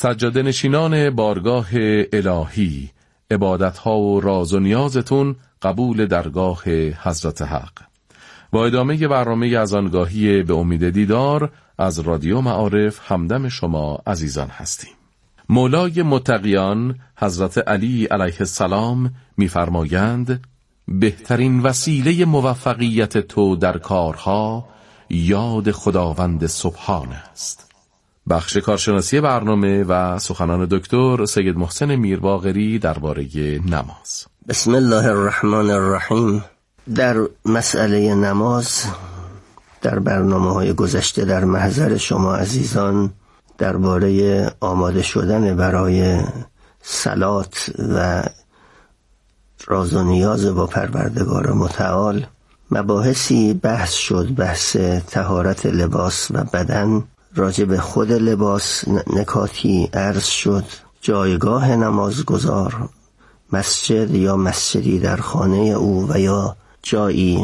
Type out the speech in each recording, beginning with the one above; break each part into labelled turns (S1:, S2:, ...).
S1: سجاده نشینان بارگاه الهی، عبادتها و راز و نیازتون قبول درگاه حضرت حق. با ادامه برنامه از آنگاهی به امید دیدار از رادیو معارف همدم شما عزیزان هستیم. مولای متقیان حضرت علی علیه السلام می‌فرمایند بهترین وسیله موفقیت تو در کارها یاد خداوند سبحان است. بخش کارشناسی برنامه و سخنان دکتر سید محسن میرباقری درباره نماز.
S2: بسم الله الرحمن الرحیم. در مسئله نماز در برنامه‌های گذشته در محضر شما عزیزان درباره آماده شدن برای صلات و راز و نیاز با پروردگار متعال مباحثی بحث شد. بحث طهارت لباس و بدن، راجع به خود لباس نکاتی عرض شد. جایگاه نمازگزار، مسجد یا مسجدی در خانه او و یا جایی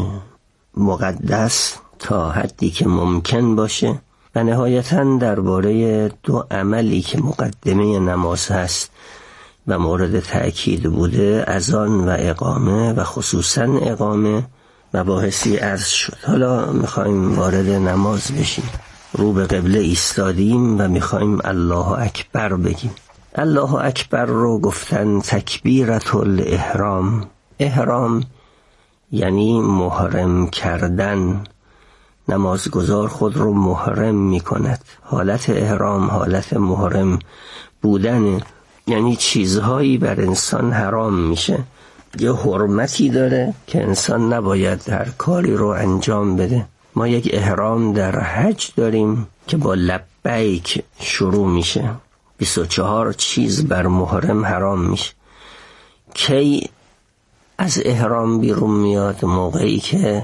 S2: مقدس تا حدی که ممکن باشه، و نهایتاً درباره دو عملی که مقدمه نماز هست و مورد تأکید بوده، اذان و اقامه و خصوصاً اقامه، مباحثی عرض شد. حالا میخوایم وارد نماز بشیم. رو به قبله ایستادیم و میخوایم الله اکبر بگیم. الله اکبر رو گفتن تکبیرت الاحرام. احرام یعنی محرم کردن. نمازگزار خود رو محرم میکند. حالت احرام حالت محرم بودن، یعنی چیزهایی بر انسان حرام میشه، یه حرمتی داره که انسان نباید هر کاری رو انجام بده. ما یک احرام در حج داریم که با لبیک شروع میشه. 24 چیز بر محرم حرام میشه. کی از احرام بیرون میاد؟ موقعی که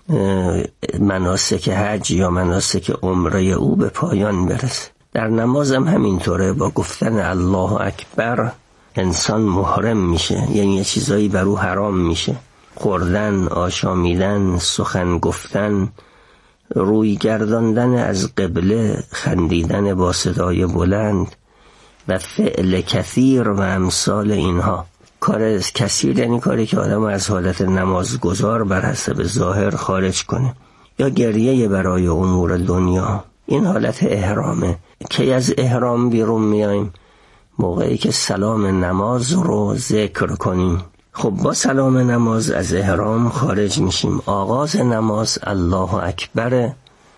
S2: مناسک حج یا مناسک عمره او به پایان برسه. در نماز هم همینطوره. با گفتن الله اکبر انسان محرم میشه، یعنی یه چیزایی بر او حرام میشه. خوردن، آشامیدن، سخن گفتن، روی گرداندن از قبله، خندیدن با صدای بلند و فعل کثیر و امثال اینها. کار کثیر یعنی کاری که آدم از حالت نمازگزار بر حسب ظاهر خارج کنه، یا گریه برای امور دنیا. این حالت احرامه. که از احرام بیرون میایم موقعی که سلام نماز رو ذکر کنیم. خب با سلام نماز از احرام خارج میشیم. آغاز نماز الله اکبر،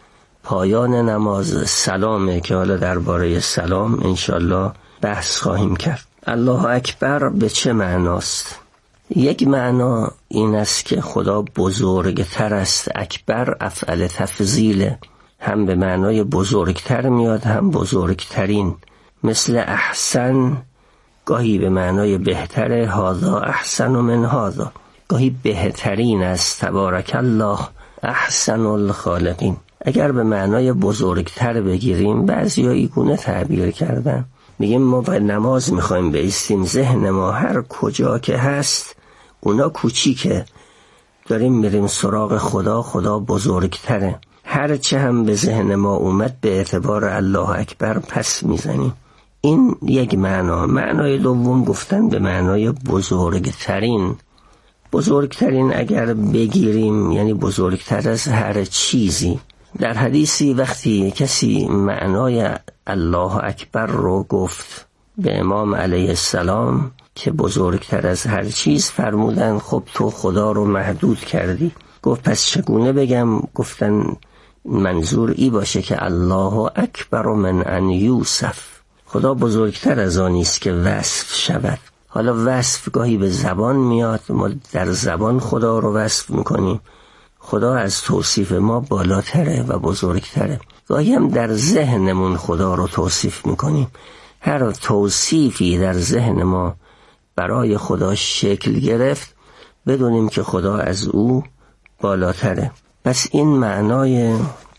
S2: پایان نماز سلامه که حالا درباره سلام انشالله بحث خواهیم کرد. الله اکبر به چه معناست؟ یک معنا این است که خدا بزرگتر است. اکبر افعل تفضیل، هم به معنای بزرگتر میاد هم بزرگترین. مثل احسن گاهی به معنای بهتره، هذا احسن من هذا، گاهی بهترین است. تبارک الله احسن الخالقین. اگر به معنای بزرگتر بگیریم، بعضیا اینگونه تعبیر کردن، میگیم ما به نماز میخوایم بایستیم، ذهن ما هر کجا که هست اونا کوچیکه، داریم میریم سراغ خدا. خدا بزرگتره. هر چه هم به ذهن ما اومد به اعتبار الله اکبر پس میزنیم. این یک معنا. معنای دوم گفتن به معنای بزرگترین. بزرگترین اگر بگیریم یعنی بزرگتر از هر چیزی. در حدیثی وقتی کسی معنای الله اکبر رو گفت به امام علیه السلام که بزرگتر از هر چیز، فرمودن خب تو خدا رو محدود کردی. گفت پس چگونه بگم؟ گفتن منظور ای باشه که الله اکبر من ان یوصف، خدا بزرگتر از آنی است که وصف شود. حالا وصف گاهی به زبان میاد، ما در زبان خدا رو وصف میکنیم، خدا از توصیف ما بالاتره و بزرگتره. گاهی هم در ذهنمون خدا رو توصیف میکنیم. هر توصیفی در ذهن ما برای خدا شکل گرفت، بدونیم که خدا از او بالاتره. پس این معنای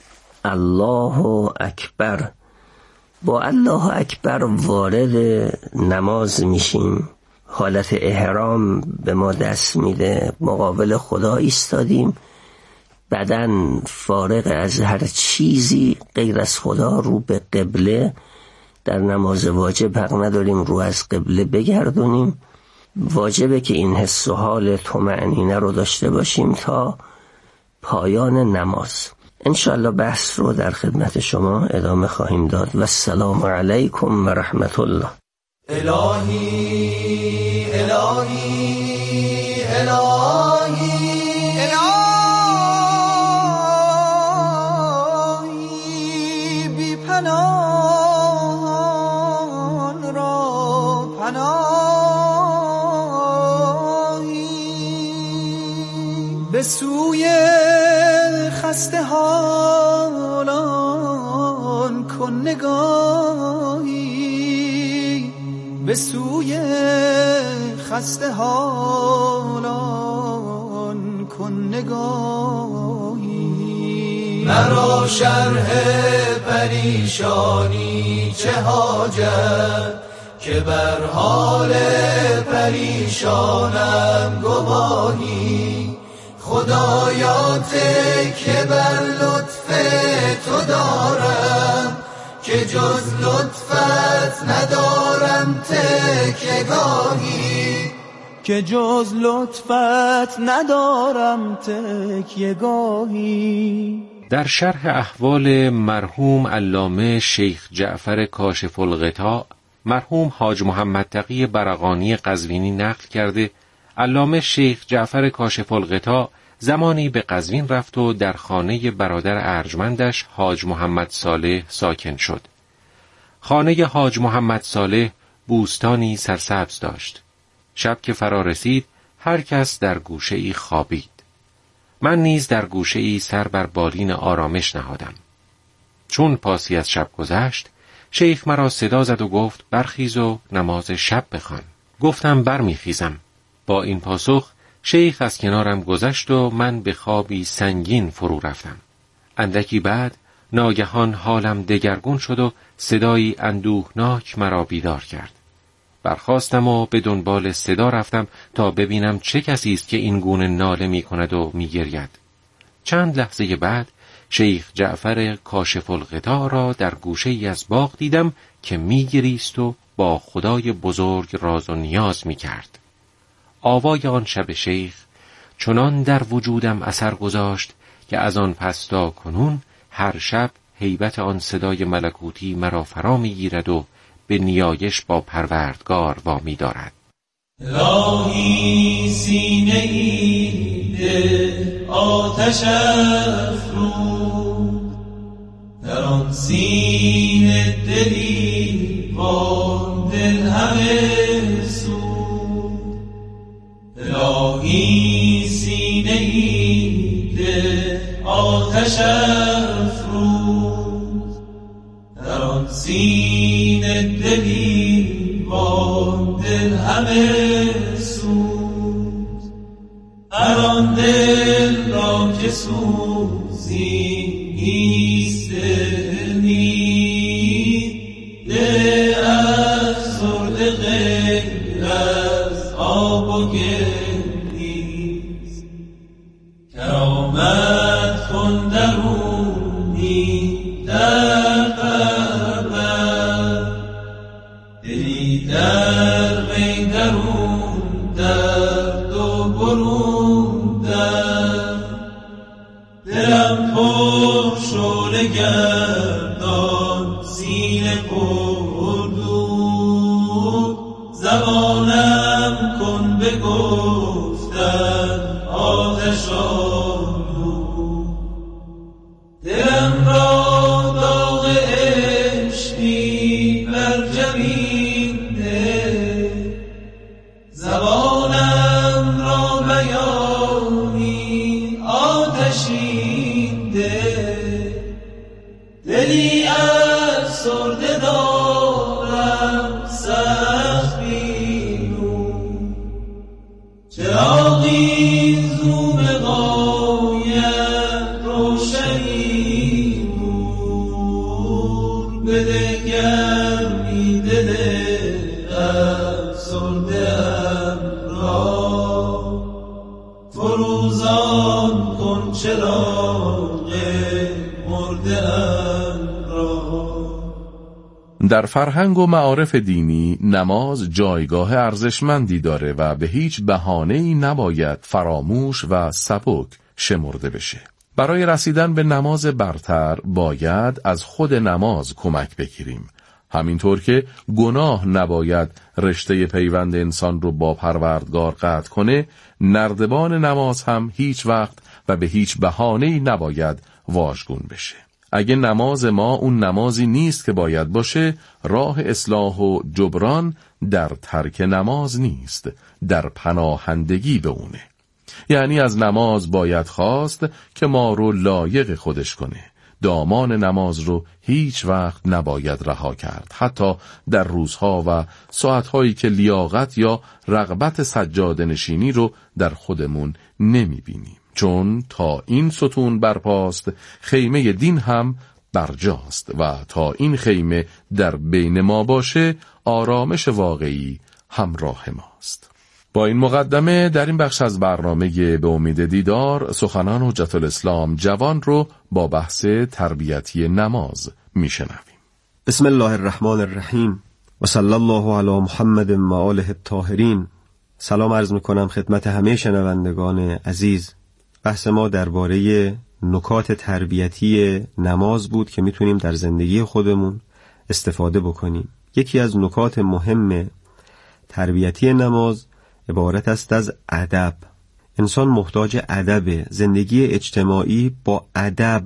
S2: الله اکبر. با الله اکبر وارد نماز میشیم. حالت احرام به ما دست میده، مقابل خدا ایستادیم، بدن فارغ از هر چیزی غیر از خدا، رو به قبله، در نماز واجب حق نداریم رو از قبله بگردونیم. واجبه که این حس و حال طمأنینه رو داشته باشیم تا پایان نماز. انشاءالله بحث رو در خدمت شما ادامه خواهیم داد. و السلام علیکم و رحمت الله.
S3: الهی الهی الهی الهی بی پناهان را پناهی، به سوی خسته حالان کن نگاهی، به سوی خسته حالان کن نگاهی. مرا شرح پریشانی چه حاجت که بر حال پریشانم گواهی. خدایا تکیه بر لطف تو دارم که جز لطفت ندارم تکیه‌گاهی، که جز لطفت ندارم تکیه‌گاهی.
S4: در شرح احوال مرحوم علامه شیخ جعفر کاشف الغطاء، مرحوم حاج محمد تقی برقانی قزوینی نقل کرده علامه شیخ جعفر کاشف الغطاء زمانی به قزوین رفت و در خانه برادر ارجمندش حاج محمد صالح ساکن شد. خانه حاج محمد صالح بوستانی سرسبز داشت. شب که فرا رسید هر کس در گوشه‌ای خوابید. من نیز در گوشه‌ای سر بر بالین آرامش نهادم. چون پاسی از شب گذشت، شیخ مرا صدا زد و گفت برخیز و نماز شب بخوان. گفتم برمیخیزم. با این پاسخ شیخ از کنارم گذشت و من به خوابی سنگین فرو رفتم. اندکی بعد ناگهان حالم دگرگون شد و صدایی اندوهناک مرا بیدار کرد. برخاستم و به دنبال صدا رفتم تا ببینم چه کسی است که این گونه ناله می کند و می گرید. چند لحظه بعد شیخ جعفر کاشف الغطاء را در گوشه ای از باغ دیدم که می گریست و با خدای بزرگ راز و نیاز می کرد. آوای آن شب شیخ چنان در وجودم اثر گذاشت که از آن پس تا کنون هر شب هیبت آن صدای ملکوتی مرا فرا می گیرد و به نیایش با پروردگار وامی دارد.
S3: الهی سینه‌ای ده آتش افروز، در آن سینه دلی با دل همه سود. الهی سینه‌ای ده آتش افروز، در آن سینه دلی با دل همه سوز. هر آن دل را که سوزی نیست نیست، ده افسرده غیر از آب و گل نیست. کرامت کن درونی در پرور، دلی در وی درون درد و برون در. دلم پر شعله گردان سینه پر دود، زبانم کن به گفتن آتش آلود. دلم را داغ عشقی بر جبین ده، زبانم را بیانی آتشین ده. دلی افسرده دارم سخت بینون، چراغی زوم غایت روشنی نور بده. گرمی دل افسرده ام را، فروزان کن چراغ مرده ام را.
S1: در فرهنگ و معارف دینی نماز جایگاه ارزشمندی داره و به هیچ بهانه‌ای نباید فراموش و سبک شمرده بشه. برای رسیدن به نماز برتر باید از خود نماز کمک بگیریم. همینطور که گناه نباید رشته پیوند انسان رو با پروردگار قطع کنه، نردبان نماز هم هیچ وقت و به هیچ بهانه‌ای نباید واژگون بشه. اگه نماز ما اون نمازی نیست که باید باشه، راه اصلاح و جبران در ترک نماز نیست، در پناهندگی به اونه. یعنی از نماز باید خواست که ما رو لایق خودش کنه. دامان نماز رو هیچ وقت نباید رها کرد، حتی در روزها و ساعتهایی که لیاقت یا رغبت سجاده نشینی رو در خودمون نمیبینیم. چون تا این ستون برپاست، خیمه دین هم برجاست و تا این خیمه در بین ما باشه، آرامش واقعی همراه ماست. با این مقدمه در این بخش از برنامه به امید دیدار سخنان حجت الاسلام جوان رو با بحث تربیتی نماز میشنویم.
S5: بسم الله الرحمن الرحیم و صلی الله علی محمد و آله الطاهرین. سلام عرض میکنم خدمت همه شنوندگان عزیز. بحث ما درباره نکات تربیتی نماز بود که میتونیم در زندگی خودمون استفاده بکنیم. یکی از نکات مهم تربیتی نماز عبارت است از ادب. انسان محتاج ادب. زندگی اجتماعی با ادب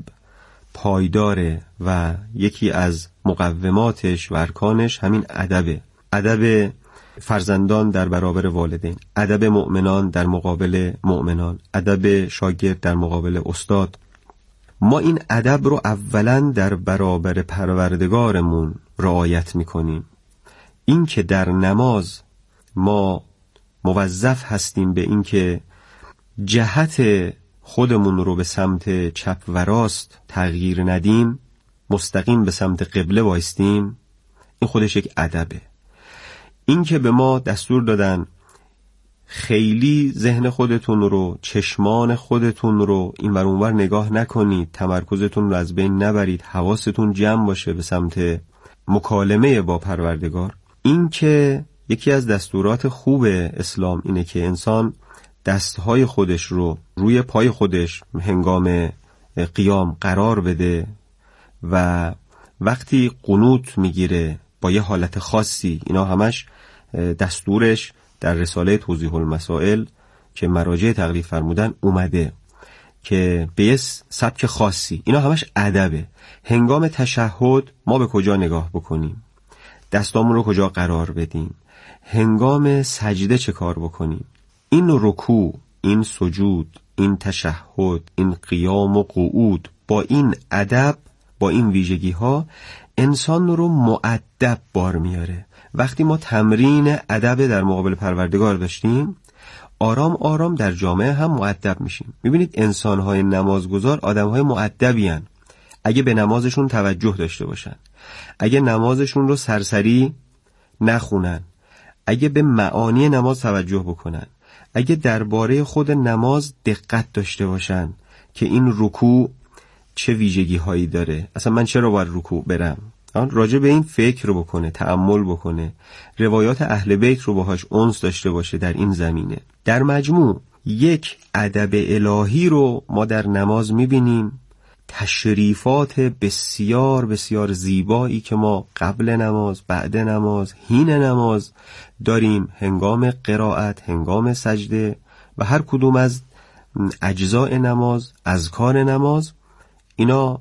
S5: پایداره و یکی از مقوماتش و ارکانش همین ادبه. ادب فرزندان در برابر والدین، ادب مؤمنان در مقابل مؤمنان، ادب شاگرد در مقابل استاد. ما این ادب رو اولا در برابر پروردگارمون رعایت میکنیم. این که در نماز ما موظف هستیم به این که جهت خودمون رو به سمت چپ و راست تغییر ندیم، مستقیم به سمت قبله وایستیم، این خودش یک ادبه. این که به ما دستور دادن خیلی ذهن خودتون رو، چشمان خودتون رو این ور اون ور نگاه نکنید، تمرکزتون رو از بین نبرید، حواستون جمع باشه به سمت مکالمه با پروردگار. این که یکی از دستورات خوب اسلام اینه که انسان دستهای خودش رو روی پای خودش هنگام قیام قرار بده و وقتی قنوت میگیره با یه حالت خاصی، اینا همش دستورش در رساله توضیح المسائل که مراجع تقلید فرمودن اومده که به یه سبک خاصی، اینا همش ادبه. هنگام تشهد ما به کجا نگاه بکنیم، دستامون رو کجا قرار بدیم، هنگام سجده چه کار بکنیم، این رکوع، این سجود، این تشهد، این قیام و قعود، با این ادب، با این ویژگی ها انسان رو مؤدب بار میاره. وقتی ما تمرین ادب در مقابل پروردگار داشتیم، آرام آرام در جامعه هم مؤدب میشیم. میبینید انسان‌های نمازگزار آدم‌های مؤدبی هستند. اگه به نمازشون توجه داشته باشن، اگه نمازشون رو سرسری نخونن، اگه به معانی نماز توجه بکنن، اگه درباره خود نماز دقت داشته باشن که این رکوع چه ویژگی هایی داره، اصلا من چرا باید رکوع برم، راجع به این فکر رو بکنه، تأمل بکنه، روایات اهل بیت رو باهاش انس داشته باشه در این زمینه. در مجموع یک ادب الهی رو ما در نماز میبینیم، تشریفات بسیار بسیار زیبایی که ما قبل نماز، بعد نماز، حین نماز داریم، هنگام قرائت، هنگام سجده و هر کدوم از اجزاء نماز، اذکار نماز، اینا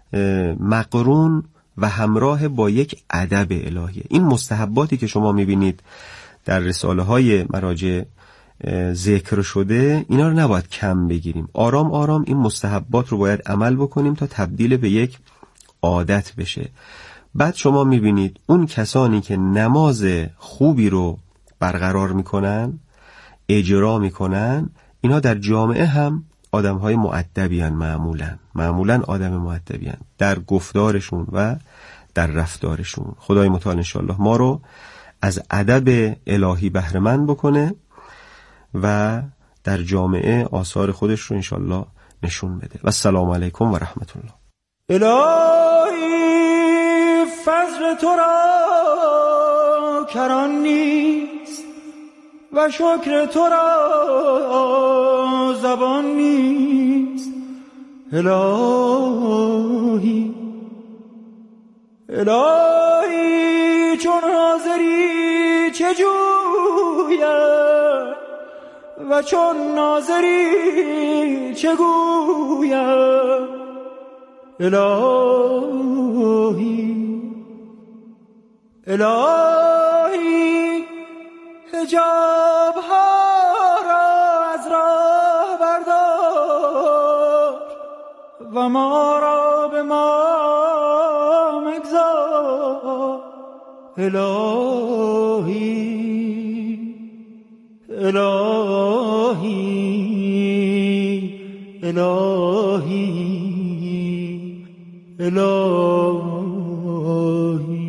S5: مقرون و همراه با یک ادب الهیه. این مستحباتی که شما میبینید در رساله های مراجع ذکر شده، اینا رو نباید کم بگیریم. آرام آرام این مستحبات رو باید عمل بکنیم تا تبدیل به یک عادت بشه. بعد شما میبینید اون کسانی که نماز خوبی رو برقرار میکنن، اجرا میکنن، اینا در جامعه هم آدم‌های مؤدبی هستند. معمولاً آدم مؤدبی هستند در گفتارشون و در رفتارشون. خدای متعال انشاءالله ما رو از ادب الهی بهره مند بکنه و در جامعه آثار خودش رو انشاءالله نشون بده. و السلام علیکم و رحمت الله.
S6: الهی فضل ذکر تو را کران نیست و شکر تو را زبان نیست. الهی الهی چون حاضری چه جویم و چون ناظری چه گویم. الهی الهی حجاب ها را از راه بردار و ما را به ما مگذار. الهی الهی الهی الهی.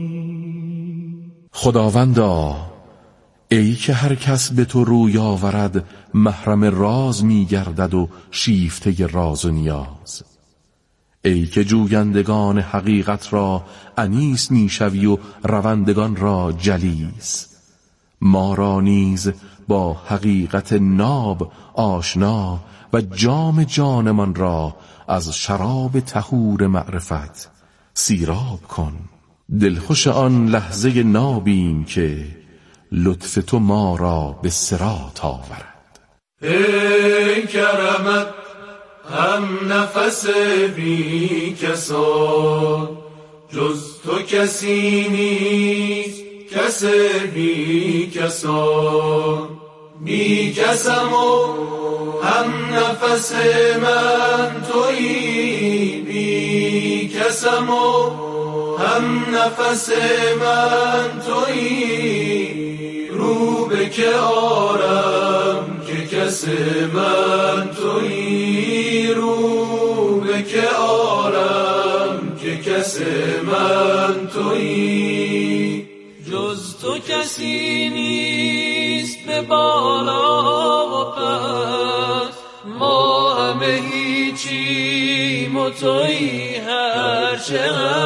S1: خداوندا، ای که هر کس به تو روی آورد محرم راز می گردد و شیفته راز و نیاز. ای که جویندگان حقیقت را انیس می شوی و روندگان را جلیس. ما را نیز با حقیقت ناب آشنا و جام جانمان را از شراب طهور معرفت سیراب کن. دلخوش آن لحظه نابیم که لطف تو ما را به صراط آورد.
S3: ای کرمت هم نفس بی کسان، جز تو کسی نیست کس بی کسان. بی کسم و هم نفس من تویی، بی کسم و هم نفس من تویی. رو به که آرم که کس من تویی، رو به که آرم که کس من تویی.
S6: جز تو کسی نیست به بالا و پس، ما همه هیچیم و تویی هرچه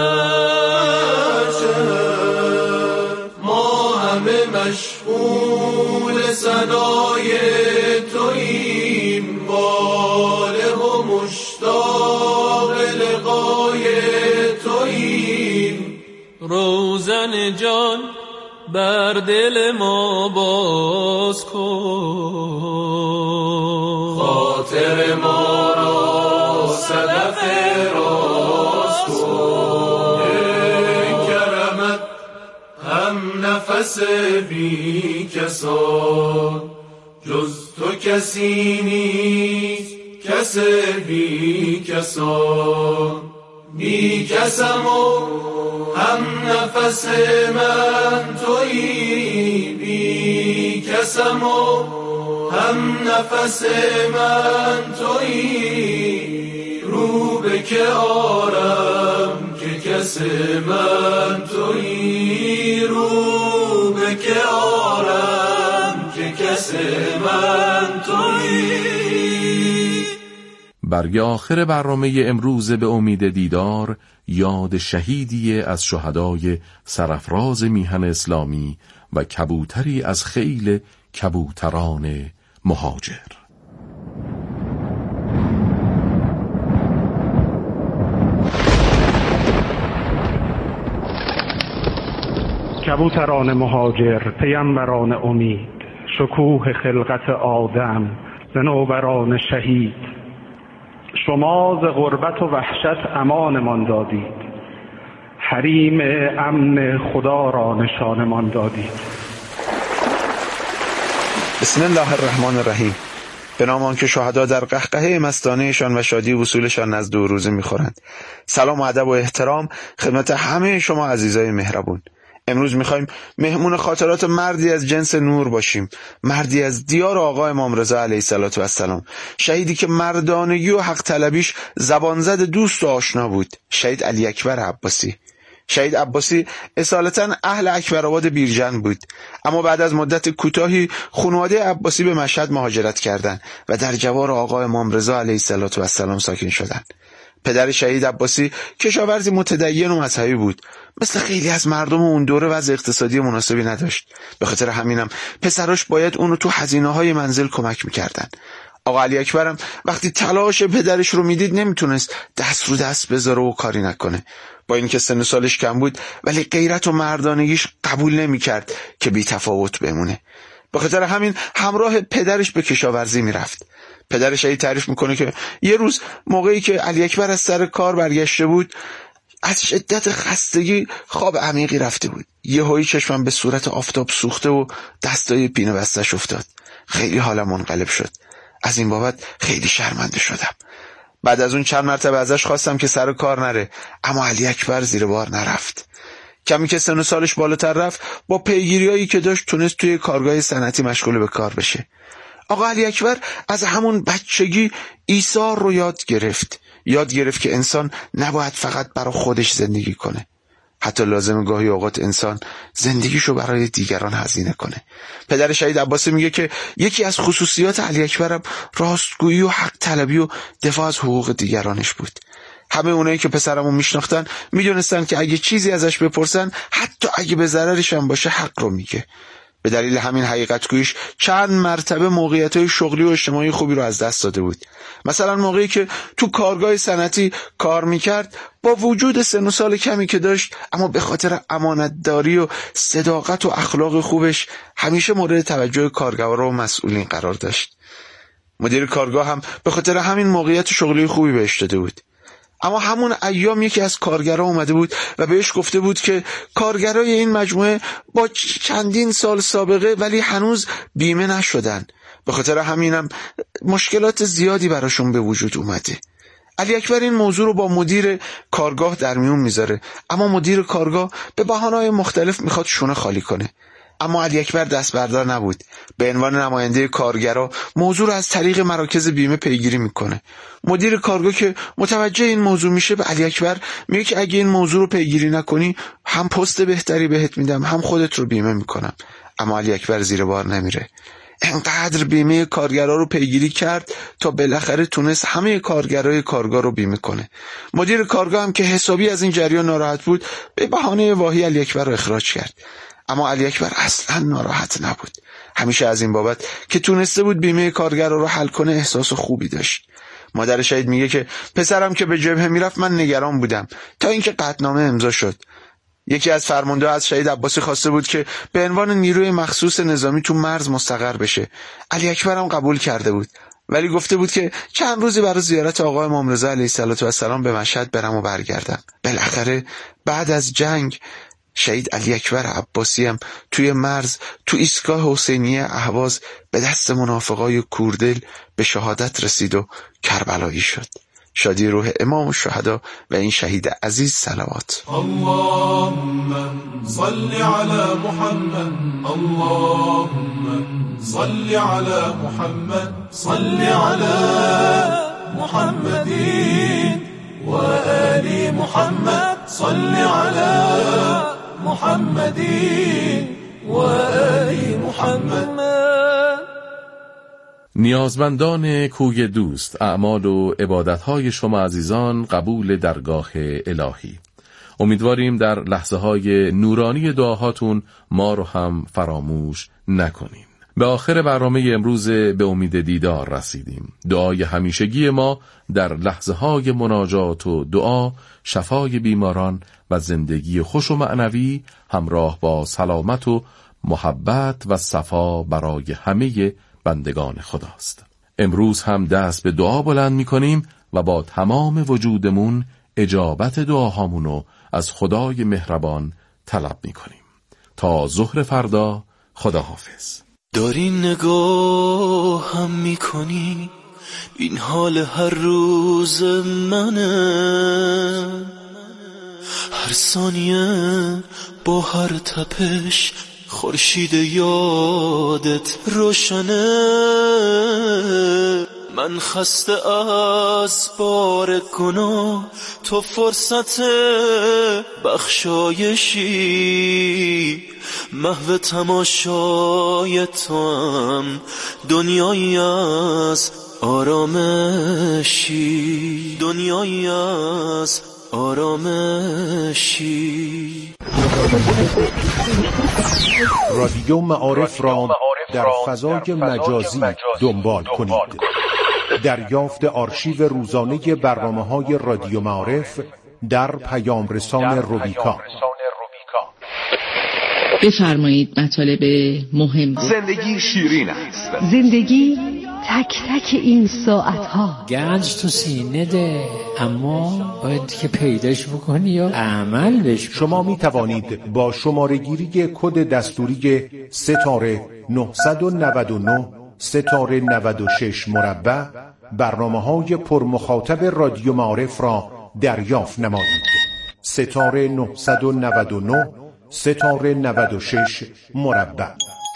S6: هست.
S3: ما همه مشغول ثنای توییم، واله و مشتاق لقای توییم.
S6: روزن جان بر دل ما باز کن،
S3: خاطر ما را صدف راست کن. ای کرمت هم نفس بی کسان، جز تو کسی نیست کس بی کسان. بی کسم و هم نفس من تویی، بی کسم و هم نفس من تویی. رو به که آرم که کس من تویی، رو به که آرم که کس من تویی.
S1: برگ آخر برنامه امروز به امید دیدار یاد شهیدی از شهدای سرافراز میهن اسلامی و کبوتری از خیل کبوتران مهاجر.
S7: کبوتران مهاجر، پیامبران امید، شکوه خلقت آدم، صنوبران شهید، شما ز غربت و وحشت امانمان دادید، حریم امن خدا را نشانمان دادید.
S8: بسم الله الرحمن الرحیم. به نام آنکه شهدا در قهقهه مستانهشان و شادی وصولشان نزد او روزه میخورند. سلام و ادب و احترام خدمت همه شما عزیزای مهربون. امروز میخوایم مهمون خاطرات مردی از جنس نور باشیم، مردی از دیار آقا امام رضا علیه السلام، شهیدی که مردانگی و حق طلبیش زبان زد دوست و آشنا بود، شهید علی اکبر عباسی. شهید عباسی اصالتاً اهل اکبرآباد بیرجند بود، اما بعد از مدت کوتاهی خانواده عباسی به مشهد مهاجرت کردند و در جوار آقا امام رضا علیه السلام ساکن شدند. پدر شهید عباسی کشاورزی متدین و مذهبی بود. مثل خیلی از مردم اون دوره وضع اقتصادی مناسبی نداشت. به خاطر همینم پسراش باید اونو تو هزینه‌های منزل کمک میکردن. آقا علی اکبرم وقتی تلاش پدرش رو میدید نمیتونست دست رو دست بذاره و کاری نکنه. با اینکه سن و سالش کم بود ولی غیرت و مردانگیش قبول نمیکرد که بی تفاوت بمونه. به خاطر همین همراه پدرش به کشاورزی میرفت. پدر شهید تعریف میکنه که یه روز موقعی که علی اکبر از سر کار برگشته بود از شدت خستگی خواب عمیقی رفته بود. یهویی چشمم به صورت آفتاب سوخته و دستای پینه بستش افتاد. خیلی حالم منقلب شد. از این بابت خیلی شرمنده شدم. بعد از اون چند مرتبه ازش خواستم که سر کار نره، اما علی اکبر زیر بار نرفت. کمی که سن و سالش بالاتر رفت با پیگیریایی که داشت تونست توی کارگاه صنعتی مشغول به کار بشه. آقا علی اکبر از همون بچگی ایثار رو یاد گرفت که انسان نباید فقط برای خودش زندگی کنه. حتی لازم گاهی اوقات انسان زندگیشو برای دیگران هزینه کنه. پدر شهید عباسی میگه که یکی از خصوصیات علی اکبرم راستگویی و حق طلبی و دفاع از حقوق دیگرانش بود. همه اونایی که پسرمو میشناختن میدونستن که اگه چیزی ازش بپرسن حتی اگه به ضررش هم باشه حق رو میگه. به دلیل همین حقیقتگوییش چند مرتبه موقعیت‌های شغلی و اجتماعی خوبی رو از دست داده بود. مثلا موقعی که تو کارگاه صنعتی کار میکرد با وجود سن و سال کمی که داشت اما به خاطر امانتداری و صداقت و اخلاق خوبش همیشه مورد توجه کارگرها و مسئولین قرار داشت. مدیر کارگاه هم به خاطر همین موقعیت شغلی خوبی بهش داده بود. اما همون ایام یکی از کارگرها اومده بود و بهش گفته بود که کارگرای این مجموعه با چندین سال سابقه ولی هنوز بیمه نشدن. به خاطر همینم مشکلات زیادی براشون به وجود اومده. علی اکبر این موضوع رو با مدیر کارگاه در میون میذاره، اما مدیر کارگاه به بهانه‌های مختلف میخواد شونه خالی کنه. اما علی اکبر دست بردار نبود. به عنوان نماینده کارگرها موضوع رو از طریق مراکز بیمه پیگیری میکنه. مدیر کارگاه که متوجه این موضوع میشه به علی اکبر میگه که اگه این موضوع رو پیگیری نکنی هم پست بهتری بهت میدم هم خودت رو بیمه میکنم. اما علی اکبر زیر بار نمیره. انقدر بیمه کارگرها رو پیگیری کرد تا بالاخره تونست همه کارگرای کارگاه رو بیمه کنه. مدیر کارگاه هم که حسابی از این جریان ناراحت بود به بهانه واهی علی اکبر رو اخراج کرد. اما علی اکبر اصلا ناراحت نبود. همیشه از این بابت که تونسته بود بیمه کارگرها رو حل کنه احساس خوبی داشت. مادر شهید میگه که پسرم که به جبهه میرفت من نگران بودم تا اینکه قطعنامه امضا شد. یکی از فرمانده از شهید عباسی خواسته بود که به عنوان نیروی مخصوص نظامی تو مرز مستقر بشه. علی اکبر هم قبول کرده بود، ولی گفته بود که چند روزی برای زیارت آقا امام رضا علیه السلام به مشهد برم و برگردم. بالاخره بعد از جنگ شهید علی اکبر عباسی هم توی مرز تو ایستگاه حسینیه اهواز به دست منافقای کوردل به شهادت رسید و کربلایی شد. شادی روح امام الشهدا و این شهید عزیز صلوات.
S6: اللهم صل علی محمد، اللهم صل علی محمد، صل علی محمد و آل محمد، صل علی محمد و آل محمد.
S1: نیازمندان کوی دوست، اعمال و عبادتهای شما عزیزان قبول درگاه الهی. امیدواریم در لحظه های نورانی دعاهاتون ما رو هم فراموش نکنین. به آخر برنامه امروز به امید دیدار رسیدیم. دعای همیشگی ما در لحظه های مناجات و دعا شفای بیماران و زندگی خوش و معنوی همراه با سلامت و محبت و صفا برای همه بندگان خداست. امروز هم دست به دعا بلند می کنیم و با تمام وجودمون اجابت دعاهامونو از خدای مهربان طلب می کنیم. تا ظهر فردا، خداحافظ.
S3: داری نگاه هم می کنی، این حال هر روز منه، هر ثانیه با هر تپش خورشید یادت روشنه. من خسته از بار گناه، تو فرصت بخشایشی، محو تماشای تو هم دنیایی از
S9: آرامشی، دنیایی از آرامشی.
S10: رادیو معارف را در فضای مجازی دنبال کنید. دریافت آرشیو روزانه برنامه‌های رادیو معارف در پیام رسان روبیکا.
S11: بفرمایید مطالب مهم.
S12: زندگی شیرین است.
S13: زندگی تک تک این ساعتها.
S14: گنج تو سینه ده، اما باید که پیداش بکنی یا عملش.
S10: شما می توانید با شماره گیری کد دستوری ستاره 999 ستاره 96 مربع برنامه‌های پرمخاطب رادیو معارف را دریافت نمایید. ستاره 999 ستاره 96 مربع.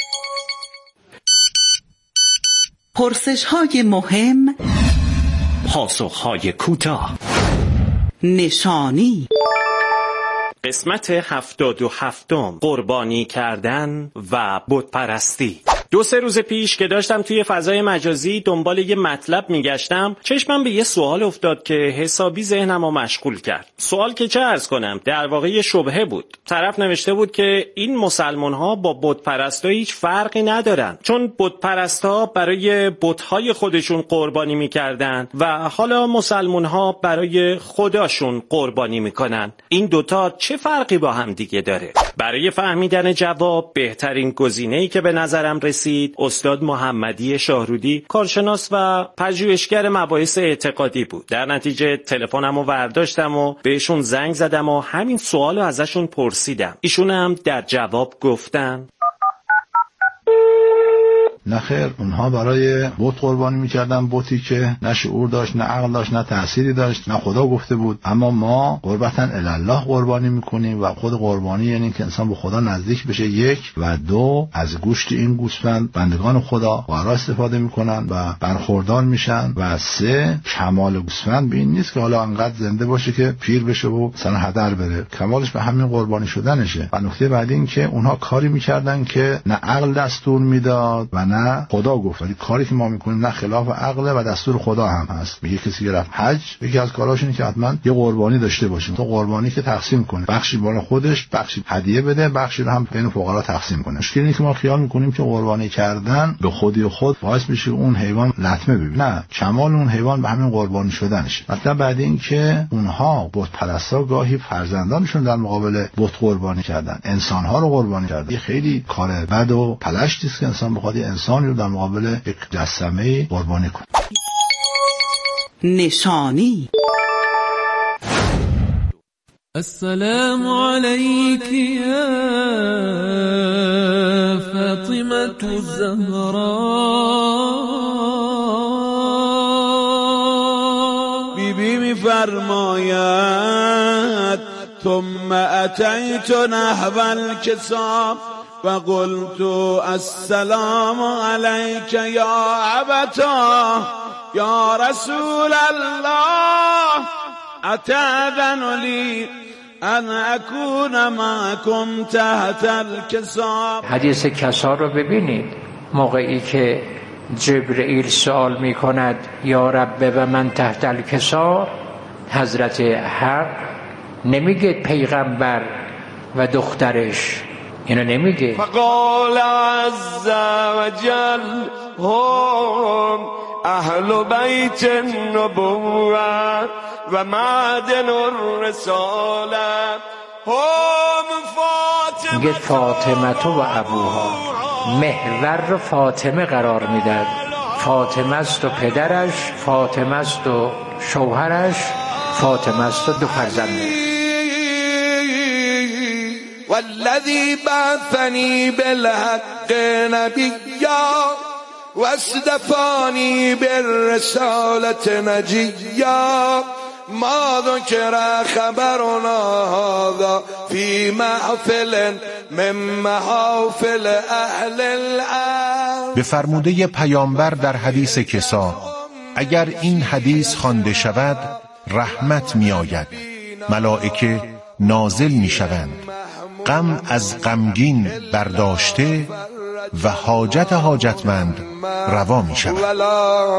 S15: پرسش‌های مهم،
S16: پاسخ‌های کوتاه.
S15: نشانی.
S16: قسمت 77 قربانی کردن و بت پرستی. 2-3 روز پیش که داشتم توی فضای مجازی دنبال یه مطلب میگشتم، چشمم به یه سوال افتاد که حسابی ذهنمو مشغول کرد. سوال که چه عرض کنم، در واقع یه شبهه بود. طرف نوشته بود که این مسلمان‌ها با بت پرستا هیچ فرقی ندارن، چون بت پرستا برای بت‌های خودشون قربانی میکردن و حالا مسلمان‌ها برای خداشون قربانی میکنن. این دوتا چه فرقی با هم دیگه داره؟ برای فهمیدن جواب بهترین گزینه‌ای که به نظرم رسید استاد محمدی شاهرودی، کارشناس و پژوهشگر مباحث اعتقادی بود. در نتیجه تلفنمو برداشتم و بهشون زنگ زدم و همین سوالو ازشون پرسیدم. ایشون هم در جواب گفتن
S17: نه خیر، اونها برای بت قربانی میکردن، بتی که نه شعور داشت، نه عقل داشت، نه تأثیری داشت، نه خدا گفته بود. اما ما قربتاً الله قربانی میکنیم و خود قربانی یعنی که انسان به خدا نزدیک بشه، 1 و 2 از گوشت این گوسفند بندگان خدا وارا استفاده میکنن و برخوردار میشن و 3 کمال گوسفند به این نیست که حالا انقدر زنده باشه که پیر بشه و مثلا هدر بره، کمالش به همین قربانی شدنشه. و نکته بعدی این که اونها کاری میکردن که نه عقل دستور میداد و نه خدا گفت، ولی کاری که ما میکنیم نه خلاف عقل و دستور خدا هم هست. میگه کسی که رفت حج، یکی از کاراش اینه که حتما یه قربانی داشته باشه. تو قربانی که تقسیم کنه، بخشی برای خودش، بخشی هدیه بده، بخشی رو هم بین فقرا تقسیم کنه. مشکلی اینه که ما خیال میکنیم که قربانی کردن به خودی خود باعث میشه اون حیوان لطمه ببینه. نه، کمال اون حیوان به همین قربانی شدنشه. مثلا بعد این که اونها بت پرستا گاهی فرزندانشون در مقابل بت قربانی کردن، انسان‌ها رو قربانی کردن. خیلی کار بد و پلشتی است که انسان بخواد انسانی رو در مقابل یک جسمه قربانی کنه.
S15: نشانی.
S18: السلام علیک یا فاطمة الزهراء.
S6: بیبی میفرماید ثم اتیت نحو الکسا فقلت السلام علیک یا ابتا یا رسول الله اتأذن لی ان اکون معکم تحت الکسا.
S14: حدیث کسا رو ببینید، موقعی که جبرئیل سوال می کند یا رب و من تحت الکسا، حضرت حق نمیگه پیغمبر و دخترش، اینو نمیگه.
S6: فقال عز وجل هم اهل بیت النبوة و معدن الرساله هم فاطمه.
S14: میگه فاطمه و ابوها، محور رو فاطمه قرار میدن. فاطمه است و پدرش، فاطمه است و شوهرش، فاطمه است و 2 فرزندش.
S6: والذي بعثني بالحق نبيا واصطفاني بالرسالة نجيا ما ذكر خبرنا هذا في محفل من محافل اهل الارض.
S10: به فرموده پیامبر در حدیث کسا، اگر این حدیث خوانده شود رحمت می آید، ملائکه نازل می شوند، غم از غمگین برداشته و حاجت حاجتمند روا می شود.